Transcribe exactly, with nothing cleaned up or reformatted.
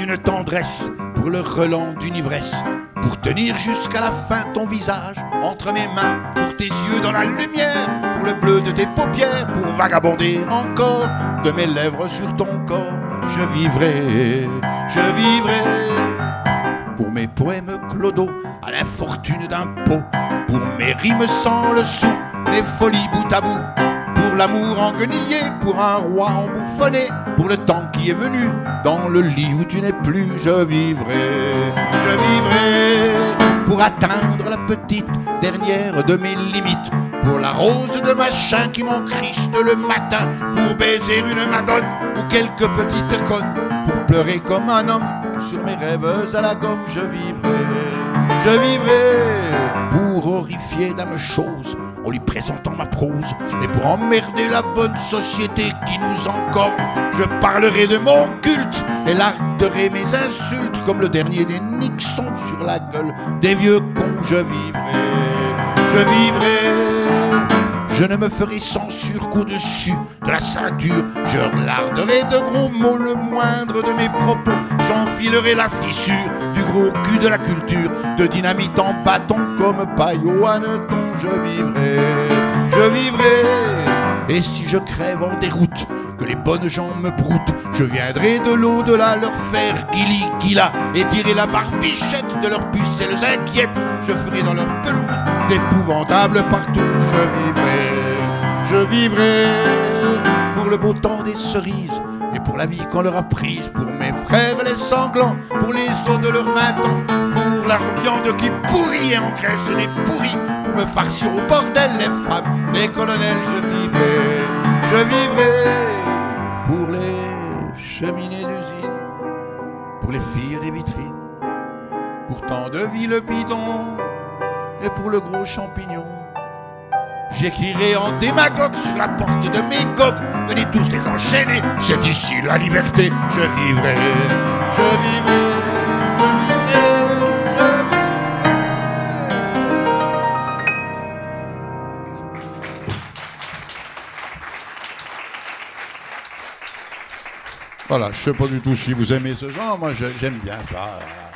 d'une tendresse pour le relent d'une ivresse, pour tenir jusqu'à la fin ton visage entre mes mains, pour tes yeux dans la lumière, pour le bleu de tes paupières, pour vagabonder encore de mes lèvres sur ton corps. Je vivrai, je vivrai pour mes poèmes clodo à l'infortune d'un pot, pour mes rimes sans le sou, mes folies bout à bout, pour l'amour enguenillé, pour un roi embouffonné, pour le temps qui est venu dans le lit où tu n'es plus. Je vivrai, je vivrai pour atteindre la petite dernière de mes limites, pour la rose de machin qui m'encriste le matin, pour baiser une madone ou quelques petites connes, pour pleurer comme un homme sur mes rêves à la gomme. Je vivrai, je vivrai pour horrifier dame chose en lui présentant ma prose, et pour emmerder la bonne société qui nous encorne. Je parlerai de mon culte et larguerai mes insultes comme le dernier des Nixon sur la gueule des vieux cons. Je vivrai, je vivrai, je ne me ferai censure qu'au-dessus de la ceinture. Je larderai de gros mots le moindre de mes propos. J'enfilerai la fissure du gros cul de la culture, de dynamite en bâton comme paillot hanneton. Je vivrai, je vivrai, et si je crève en déroute, que les bonnes gens me broutent, je viendrai de l'au-delà leur faire guili guila et tirer la barbichette de leurs pucelles inquiètes. Je ferai dans leur pelouse d'épouvantables partout. Je vivrai, je vivrai pour le beau temps des cerises et pour la vie qu'on leur a prise, pour mes frères les sanglants, pour les os de leurs vingt ans, pour la viande qui pourrit et engraisse les pourris, pour me farcir au bordel les femmes, les colonels. Je vivrai, je vivrai pour les cheminées d'usine, pour les filles des vitrines, pour tant de villes bidons et pour le gros champignon. J'écrirai en démagogue sur la porte de mes gogues: venez tous les enchaîner, c'est ici la liberté. Je vivrai, je vivrai, je vivrai, je vivrai. Voilà, je sais pas du tout si vous aimez ce genre, moi j'aime bien ça.